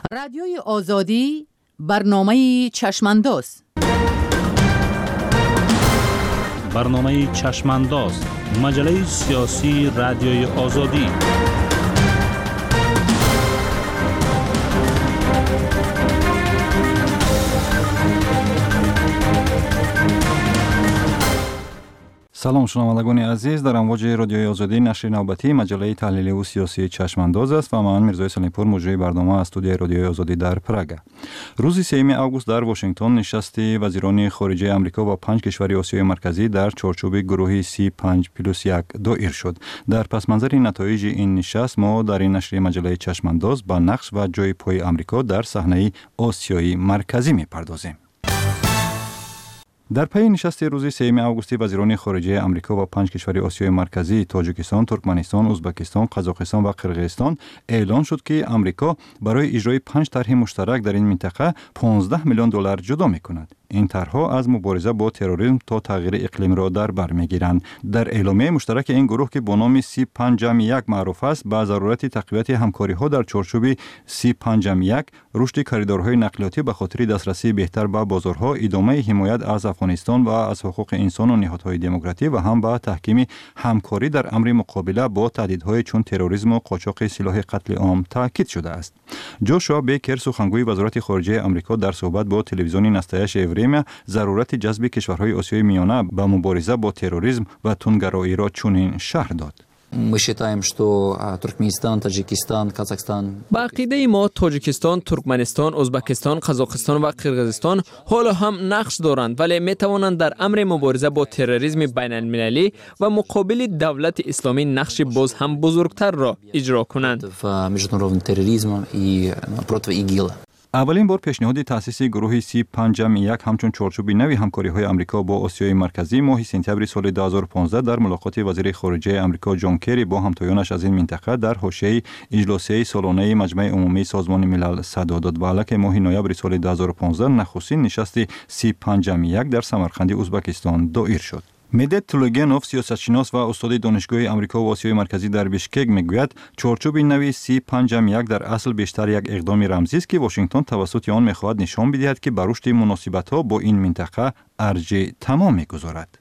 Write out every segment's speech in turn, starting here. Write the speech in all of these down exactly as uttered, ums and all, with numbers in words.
رادیوی آزادی برنامه چشمانداز. برنامه چشمانداز، مجله سیاسی رادیوی آزادی. سلام شنوندگان عزیز، در امواج رادیوی آزادی نشر نوبتی مجله تحلیلی و سیاسی چشمانداز است و من میرزای سلیمپور مجری برنامه از استودیوی رادیوی آزادی در پراگ. روز سوم آگوست در واشنگتن نشست وزیران خارجه آمریکا و پنج کشور آسیای مرکزی در چارچوب گروه سی پنج پلاس یک دایر شد. در پس منظر نتایج این نشست ما در این نشر مجله چشمانداز با نقش و جای پای آمریکا در صحنه آسیای مرکزی میپردازیم. در پی نشست روز سوم آگوست وزیران خارجه آمریکا و پنج کشور آسیای مرکزی تاجیکستان، ترکمنستان، ازبکستان، قزاقستان و قرقیزستان اعلان شد که آمریکا برای اجرای پنج طرح مشترک در این منطقه پانزده میلیون دلار جدا می‌کند. این طرح‌ها از مبارزه با تروریسم تا تغییر اقلیم را در بر می‌گیرند. در اعلامیه مشترک این گروه که با نام سی پنج یک معروف است، با ضرورت تقویت همکاری‌ها در چارچوب سی پنج یک، رشد کریدورهای نقلیاتی به خاطر دسترسی بهتر به بازارها، ادامه حمایت از افغانستان و از حقوق انسان و نهادهای دموکراتیک و هم با تحکیم همکاری در امر مقابله با تهدیدهای چون تروریسم و قاچاق سلاح قتل عام تاکید شده است. جوشوا بیکر سخنگوی وزارت خارجه آمریکا در صحبت با تلویزیون نستایش اوریم ضرورت جذب کشورهای آسیای میانه به مبارزه با تروریسم و تندگرایی را چنین شرح داد. Мы считаем, что Туркменистан, Таджикистан, Казахстан. با عقیده ما تاجیکستان، ترکمنستان، ازبکستان، قزاقستان و قرقیزستان حالا هم نقش دارند، ولی می توانند در امر مبارزه با تروریسم بین المللی و مقابل دولت اسلامی نقش باز هم بزرگتر را اجرا کنند. В международном терроризме и против ИГИЛа. اولین بار پیشنهاد تأسیس گروه سی پنج یک همچون چارچوب نوی همکاری‌های آمریکا با آسیای مرکزی ماه سپتامبر سال دو هزار و پانزده در ملاقات وزیر خارجه آمریکا جان کری با همتایانش از این منطقه در حاشیه اجلاس سالانه مجمع عمومی سازمان ملل صدا داد. و که ماه نوامبر سال دو هزار و پانزده نخستین نشست سی پنج یک در سمرقند ازبکستان دایر شد. مدت تولوگنوف سیاستشناس و استاد دانشگاه آمریکا و آسیای مرکزی در بیشکک میگوید چارچوب نوی سی پنج یک در اصل بیشتر یک اقدام رمزی است که واشنگتن توسط آن میخواهد نشان بدهد که بر رشد مناسبت‌ها با این منطقه ارجح تمام میگذارد.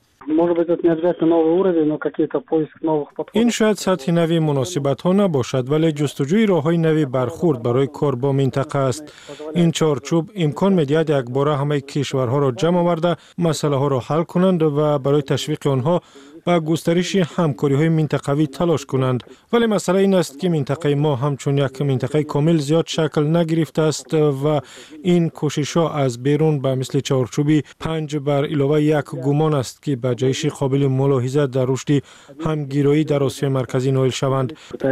این شاید سطح نوی مناسبت ها نباشد، ولی جستجوی راه های نوی برخورد برای کار با منطقه است. این چارچوب امکان می‌دهد یک باره همه کشورها را جمع آورده مسئله ها را حل کنند و برای تشویق آنها و گسترش همکاری های منطقوی تلاش کنند. ولی مسئله این است که منطقه ما همچون یک منطقه کامل زیاد شکل نگرفته است و این کوشش ها از بیرون به مثل چارچوبی پنج بر علاوه یک گمان است که به جایش قابل ملاحظه در رشد همگیرایی در آسیای مرکزی نائل شوند.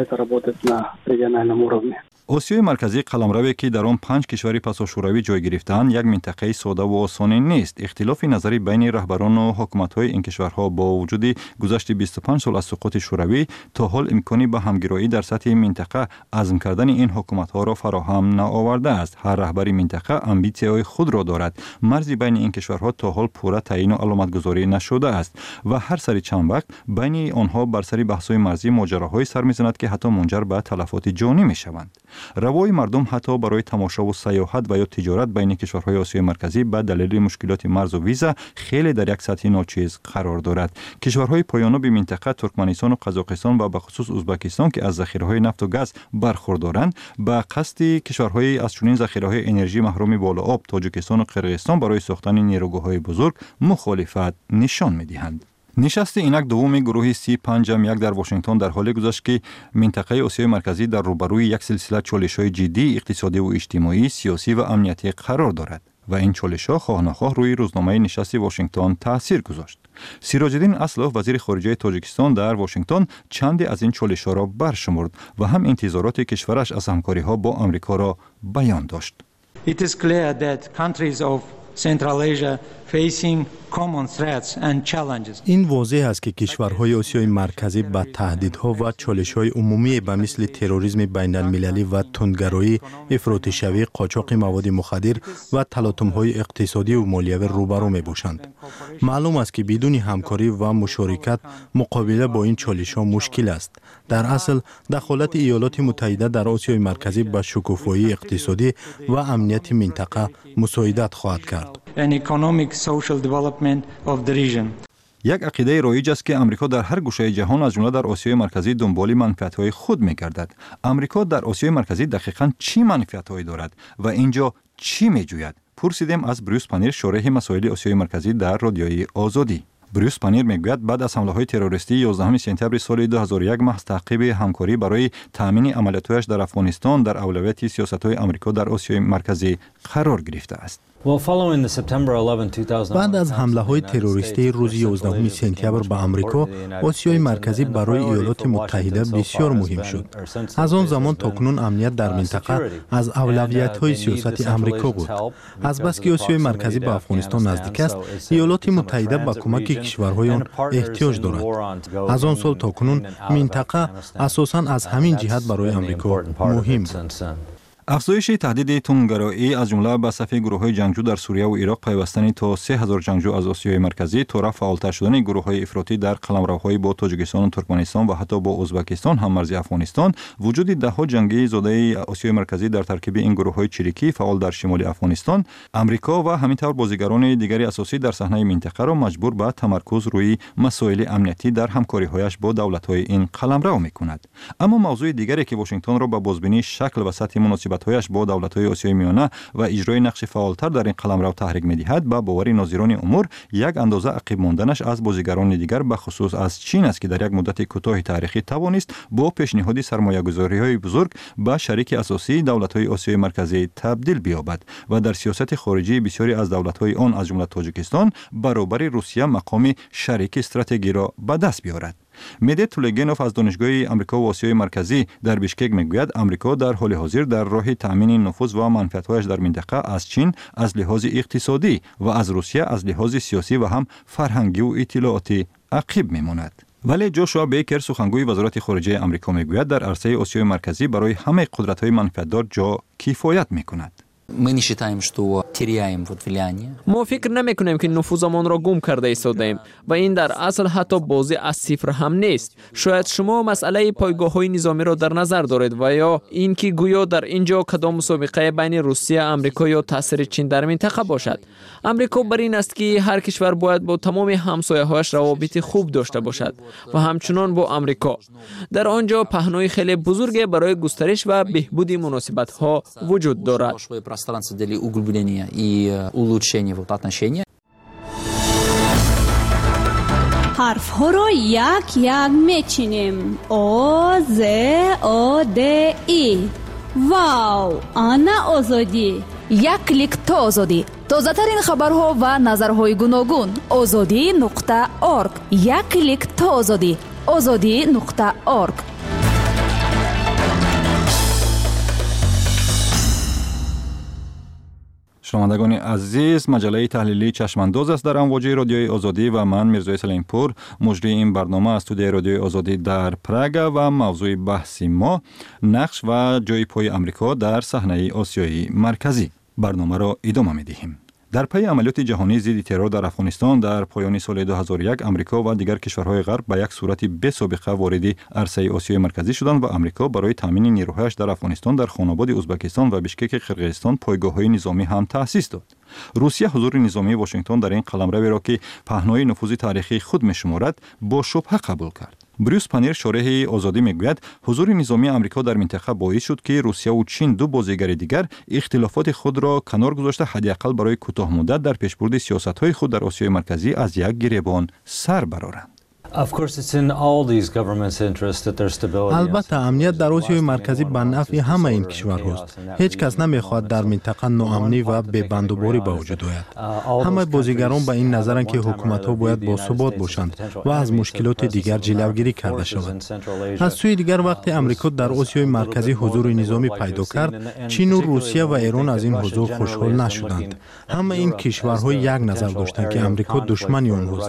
آسیای مرکزی قلمروی که در آن پنج کشور پساشوروی جای گرفتند یک منطقه ساده و آسان نیست. اختلاف نظری بین رهبران و حکومت‌های این کشورها با وجود گذشت بیست و پنج سال از سقوط شوروی تا حال امکانی به همگرایی در سطح منطقه عزم کردن این حکومت‌ها را فراهم نآورده است. هر رهبر منطقه امبیسی‌های خود را دارد. مرزی بین این کشورها تا حال پورا تعیین و علامتگذاری نشده است و هر سری چند وقت بین آنها بر سر بحث‌های مرزی ماجراهای سر می‌زند که حتی منجر به تلفات جانی می‌شوند. روای مردم حتی برای تماشا و سیاحت و یا تجارت بین کشورهای آسیای مرکزی به دلیل مشکلات مرز و ویزا خیلی در یک سطح ناچیز قرار دارد. کشورهای پایاناب منطقه ترکمنستان و قزاقستان و به خصوص ازبکستان که از ذخیره‌های نفت و گاز برخوردارند به قصد کشورهای از چنین ذخیره‌های انرژی محروم بالا آب تاجیکستان و قرقیزستان برای ساختن نیروگاه‌های بزرگ مخالفت نشان می‌دهند. نشست اینک دوم گروه سی پنج یک در واشنگتن در حالی گذشت که منطقه آسیای مرکزی در روبروی یک سلسله چالش‌های جدی اقتصادی و اجتماعی، سیاسی و امنیتی قرار دارد و این چالش‌ها خواه نخواه روی روزنامه نشست واشنگتن تاثیر گذاشت. سیراج‌الدین اسلوف وزیر خارجه تاجیکستان در واشنگتن چندی از این چالش‌ها را برشمرد و هم انتظارات کشورش از همکاری‌ها با آمریکا را بیان داشت. It is clear that countries of Central Asia facing common threats and challenges. این واضح است که کشورهای آسیای مرکزی با تهدیدها و چالش‌های عمومی به مثل تروریسم بین‌المللی و تندگرایی، افراطی شوی، قاچاق مواد مخدر و تلاطم‌های اقتصادی و مالیوی روبرو می‌باشند. معلوم است که بدون همکاری و مشارکت مقابله با این چالش‌ها مشکل است. در اصل دخالت ایالات متحده در آسیای مرکزی به شکوفایی اقتصادی و امنیت منطقه مساعدت خواهد کرد. And economic social development of the region. یک عقیده رایج است که آمریکا در هر گوشه جهان از جمله در آسیای مرکزی دنبال منفعت‌های خود می‌گردد. آمریکا در آسیای مرکزی دقیقاً چی منفعت‌هایی دارد و اینجا چی می‌جوید؟ پرسیدیم از بروس پانیر، شارح مسائل آسیای مرکزی در رادیوی آزادی. بروس پانیر میگوید بعد از حمله‌های تروریستی یازدهم سپتامبر سال دو هزار و یک محض تعقیب همکاری برای تامین عملیاتش در افغانستان در اولویت سیاست‌های آمریکا در آسیای مرکزی قرار گرفته است. بعد از حمله های تروریستی روز یازدهم سپتامبر به آمریکا، آسیای مرکزی برای ایالات متحده بسیار مهم شد. از آن زمان تا کنون امنیت در منطقه از اولویت های سیاست آمریکا بود. از بس که آسیای مرکزی به افغانستان نزدیک است، ایالات متحده به کمک کشورهای آن احتیاج دارد. از آن سال تا کنون منطقه اساساً از همین جهت برای آمریکا مهم بود. افزایش تهدید تندگرایی از جمله به صف گروه‌های جنگجو در سوریه و عراق، پیوستن تا سه هزار جنگجو از آسیای مرکزی، طور فعالتر شدن گروه‌های افراطی در قلمروهای با تاجیکستان و ترکمنستان و حتی با ازبکستان هم مرز افغانستان، وجود ده‌ها جنگی زاده آسیای مرکزی در ترکیب این گروه‌های چریکی فعال در شمال افغانستان، آمریکا و همینطور بازیگران دیگری اساسی در صحنه منطقه را مجبور به تمرکز روی مسائل امنیتی در همکاری‌هایش با دولت‌های این قلمرو می‌کند. اما موضوع دیگری که واشنگتن را به بازبینی شکل و سطح مناسبت‌هایش با دولت‌های آسیای میانه و اجرای نقش فعالتر در این قلمرو تحریک می‌دهد، به باور ناظران امور یک اندازه عقب ماندنش از بازیگران دیگر به خصوص از چین است که در یک مدت کوتاه تاریخی توانست با پیشنهاد سرمایه‌گذاری‌های بزرگ به شریک اساسی دولت‌های آسیای مرکزی تبدیل بیابد و در سیاست خارجی بسیاری از دولت‌های آن از جمله تاجیکستان برابر روسیه مقام شریک استراتژی را به دست بیاورد. میده تولگینوف از دانشگاه آمریکا و آسیای مرکزی در بیشکک میگوید آمریکا در حال حاضر در راه تامین نفوذ و منفعت‌هایش در منطقه از چین از لحاظ اقتصادی و از روسیه از لحاظ سیاسی و هم فرهنگی و اطلاعاتی عقب میماند. ولی جوشوا بیکر، سخنگوی وزارت خارجه آمریکا، میگوید در عرصه آسیای مرکزی برای همه قدرت‌های منفعت‌دار جا کفایت میکند. ما فکر نمی کنیم که نفوذمان را گم کرده ایستادیم و این در اصل حتی بازی از صفر هم نیست. شاید شما مسئله پایگاه‌های نظامی را در نظر دارید و یا اینکه گویا در اینجا کدام مسابقه بین روسیه، آمریکا یا تاثیر چین در منطقه باشد. آمریکا بر این است که هر کشور باید با تمام همسایه‌هایش روابط خوب داشته باشد و همچنان با آمریکا. در آنجا پهنای خیلی بزرگی برای گسترش و بهبود مناسبت‌ها وجود دارد. пространство для углубления и улучшения вот отношений. حرف ها را یک یک میچینیم. آ ز آ د ای. واو، آنا آزادی. یک کلیک تا آزادی. تازه ترین خبرها و نظرهای گوناگون. آزادی نقطه اورگ. یک کلیک تا آزادی. آزادی نقطه اورگ. شنوندگان عزیز، مجله تحلیلی چشمانداز است در امواج رادیوی آزادی و من میرزا سلیمپور مجری این برنامه از استودیوی رادیوی آزادی در پراگ و موضوع بحثی ما نقش و جای پای آمریکا در صحنه آسیای مرکزی. برنامه را ادامه می‌دهیم. در پی عملیات جهانی ضد ترور در افغانستان در پایان سال دو هزار و یک، آمریکا و دیگر کشورهای غرب به یک صورت بی سابقه وارد عرصه آسیای مرکزی شدند و آمریکا برای تامین نیروهایش در افغانستان در خاناباد ازبکستان و بیشکک قرقیزستان پایگاه‌های نظامی هم تأسیس داد. روسیه حضور نظامی واشنگتن در این قلمرو را که پهنای نفوذ تاریخی خود می‌شمارد با شبهه قبول کرد. بروس پانیر، شارح آزادی، میگوید حضور نظامی آمریکا در منطقه باعث شد که روسیه و چین، دو بازیگر دیگر، اختلافات خود را کنار گذاشته حداقل برای کوتاه مدت در پیشبرد سیاست‌های خود در آسیای مرکزی از یک گریبان سر برآورند. البته امنیت در آسیای مرکزی به نفع همه این کشورهاست. هیچ کس نمیخواد در منطقه ناامنی و بی‌بندوباری به وجود آید. همه بازیگران به این نظرند که حکومت‌ها باید با ثبات باشند و از مشکلات دیگر جلوگیری کرده شود. از سوی دیگر وقتی امریکا در آسیای مرکزی حضور نظامی پیدا کرد، چین و روسیه و ایران از این حضور خوشحال نشدند. همه این کشورها یک نظر داشتند که امریکا دشمن آنهاست.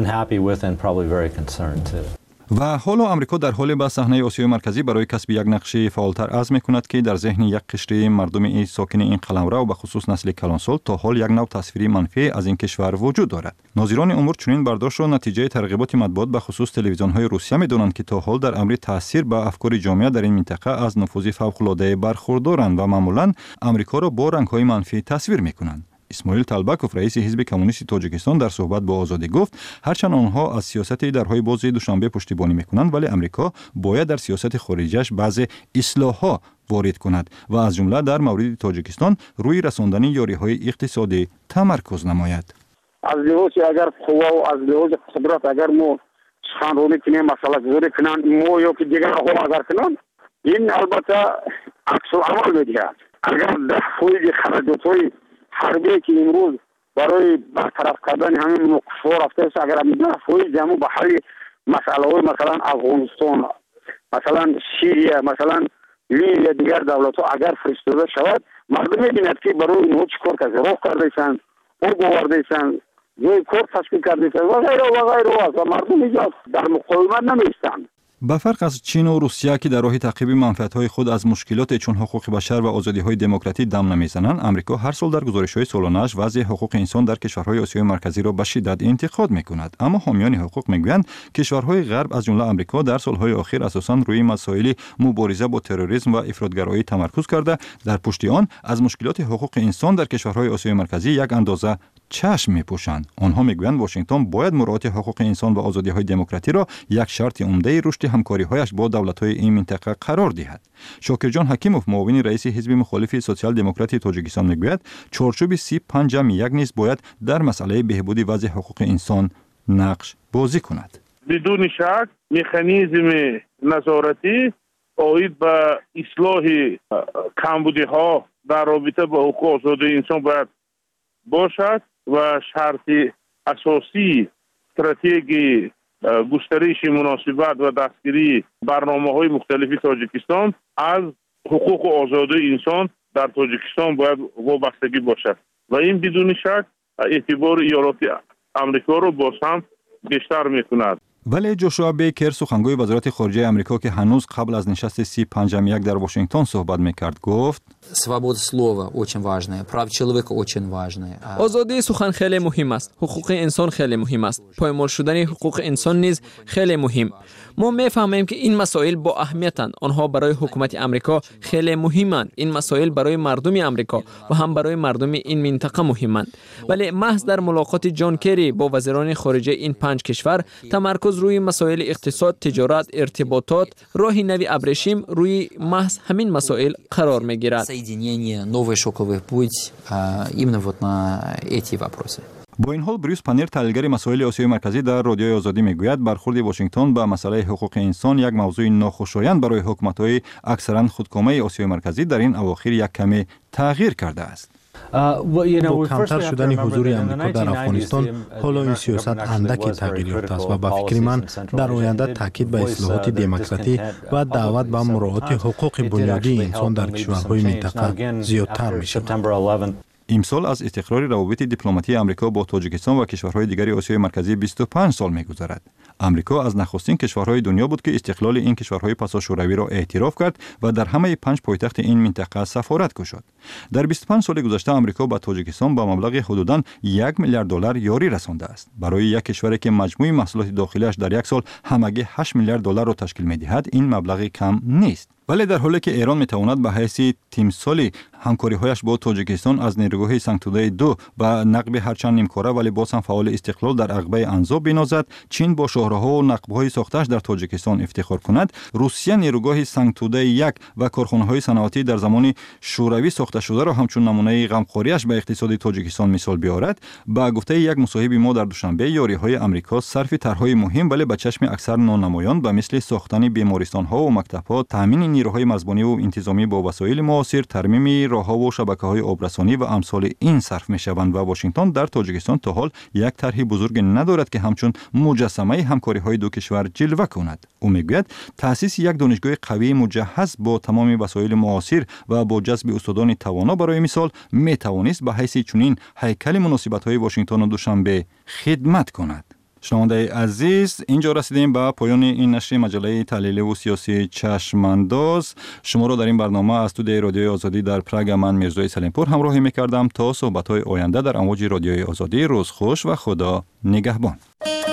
و حالا آمریکا در حال به صحنه آسیای مرکزی برای کسب یک نقش فعالتر عزم می‌کند که در ذهن یک قشر مردم این ساکن این قلمرو و به خصوص نسل کلانسال تا حال یک نوع تصویری منفی از این کشور وجود دارد. ناظران امور چنین برداشت را نتیجه ترغیبات مطبوعات به خصوص تلویزیون‌های روسیه می‌دانند که تا حال در امر تاثیر به افکار جامعه در این منطقه از نفوذ فوق‌العاده برخوردارند و معمولاً آمریکا را با رنگ‌های منفی تصویر می‌کنند. اسماعیل طلبکوف رئیس حزب کمونیست تاجیکستان در صحبت با آزادی گفت هرچند آنها از سیاست درهای باز دوشنبه پشتیبانی میکنند ولی امریکا باید در سیاست خارجیش بعضی اصلاحات وارد کند و از جمله در مورد تاجیکستان روی رساندن یاریهای اقتصادی تمرکز نماید. از لحاظ اگر قوا و از لحاظ قدرت اگر ما سخنرانی کنیم مسئله گذاری کنند ما یا که دیگر هم اگر کنند این البته عکس العمل میدهد. اگر در فویج خرجات‌های حربی که امروز برای برطرف کردن همین نقص‌ها رفته است اگر همین فویج همون به حل مسئله های مثلا افغانستان مثلا سوریه مثلا لیبیا دیگر دولت ها اگر فرستاده شود مردم میبیند که برای اینها چیکار کرده راه کرده‌اند او گوارده‌اند جای کار تشکیل کرده‌اند و غیره و غیره و مردم اینجا در مقاومت نمیستند. به فرق از چین و روسیه که در راه تعقیب منفعت‌های خود از مشکلات چون حقوق بشر و آزادی‌های دموکراتیک دم نمی‌زنند، آمریکا هر سال در گزارش‌های سالانه‌اش وضع حقوق انسان در کشورهای آسیای مرکزی را به شدت انتقاد می‌کند. اما حامیان حقوق می‌گویند کشورهای غرب از جمله آمریکا در سال‌های اخیر اساساً روی مسائل مبارزه با تروریسم و افراطگرایی تمرکز کرده، در پشت آن از مشکلات حقوق انسان در کشورهای آسیای مرکزی یک اندازه چشم می‌پوشند. آنها می‌گویند واشنگتن باید مراعات حقوق انسان و آزادی‌های دموکراتیک را یک شرط عمده رشد همکاری‌هایش با دولت‌های این منطقه قرار دهد. شاکرجان حکیموف معاون رئیس حزب مخالف سوسیال دموکراتی تاجیکستان می‌گوید چارچوب سی و پنج یک نیز باید در مسئله بهبود وضع حقوق انسان نقش بازی کند. بدون شک مکانیزم نظارتی اید به اصلاح کمبودی‌ها در رابطه با حقوق آزادی انسان باید باشد و شرط اساسی استراتژی گسترش مناسبت و دستگیری برنامه‌های مختلف تاجیکستان از حقوق و آزادی انسان در تاجیکستان باید وابستگی باشد و این بدون شک اعتبار ایالات آمریکا را باز هم بیشتر می‌کند. ولی جوشوا بیکر سخنگوی وزارت خارجه آمریکا که هنوز قبل از نشست سی و پنج یک در واشنگتن صحبت می‌کرد گفت свобода слова очень важная, права человека очень важная. آزادی سخن خیلی مهم است. حقوق انسان خیلی مهم است. پایمال شدن حقوق انسان نیز خیلی مهم. ما می‌فهمیم که این مسائل با اهمیتند. آنها برای حکومت آمریکا خیلی مهمند. این مسائل برای مردم آمریکا و هم برای مردم این منطقه مهمند. ولی محض در ملاقات جان کری با وزیران خارجه این پنج کشور تمرکز روی مسائل اقتصاد، تجارت، ارتباطات، راه نوی ابریشم روی محض همین مسائل قرار می‌گیرد. Соединение, новый шоковый путь именно вот на эти вопросы. با این حال بریوس پنیر تحلیلگر مسائل آسیای مرکزی در رادیوی آزادی میگوید برخورد واشنگتن به مسئله حقوق انسان یک موضوع ناخوشایند برای حکومت‌های اکثرا خودکامه آسیای مرکزی در این اواخر یک کمی تغییر کرده است. با کمتر شدن حضور آمریکا در افغانستان حالا این سیاست اندکی تغییر یافته است و به فکر من در آینده تاکید به اصلاحات دموکراتی و دعوت به مراعات حقوق بنیادی انسان در کشورهای منطقه زیادتر می‌شود. امسال از استقرار روابط دیپلماتی آمریکا با تاجیکستان و کشورهای دیگر آسیای مرکزی بیست و پنج سال می‌گذرد. آمریکا از نخستین کشورهای دنیا بود که استقلال این کشورهای پسا شوروی را اعتراف کرد و در همه پنج پایتخت این منطقه سفارت گشود. در بیست و پنج سال گذشته آمریکا به تاجیکستان با مبلغ حدوداً یک میلیارد دلار یاری رسانده است. برای یک کشوری که مجموع محصولات داخلیش در یک سال همگی هشت میلیارد دلار را تشکیل می‌دهد، این مبلغ کم نیست. ولی در حالی که ایران میتواند به حیث تیمسالی همکاری‌هایش با تاجیکستان از نیروگاه سنگتوده دو و نقب هرچند نیمکاره ولی باز هم فعال استقلال در عقبه انزا بینازد، چین با شاهراها و نقب‌های ساختش در تاجیکستان افتخار کند، روسیه نیروگاه سنگتوده یک و کارخانه‌های صنعتی در زمان شوروی ساخته شده را همچون نمونه غمخوریش به اقتصاد تاجیکستان مثال بیاورد، با گفته یک مصاحب ما در دوشنبه یاری‌های آمریکا صرف طرح‌های مهم ولی به چشم اکثر نانمایان به مثل ساختن بیمارستان‌ها و مکتب‌ها، تامین نیروهای مزبانی و انتظامی با وسایل معاصر، ترمیم راه‌ها و شبکه‌های آبرسانی و امثال این صرف می‌شوند و واشنگتن در تاجیکستان تا حال یک طرح بزرگ ندارد که همچون مجسمه همکاری‌های دو کشور جلوه کند. او میگوید تأسیس یک دانشگاه قوی مجهز با تمام وسایل معاصر و با جذب استادان توانا برای مثال می‌توانست به حیث چنین هیکل مناسبت‌های واشنگتن و دوشنبه خدمت کند. شنونده عزیز، اینجا رسیدیم به پایان این نشر مجله تحلیلی و سیاسی چشمانداز. شما را در این برنامه از استودیوی رادیوی آزادی در پراگ من میرزای سلیمپور همراهی می‌کردم. تا صحبت‌های آینده در امواج رادیوی آزادی، روز خوش و خدا نگهبان.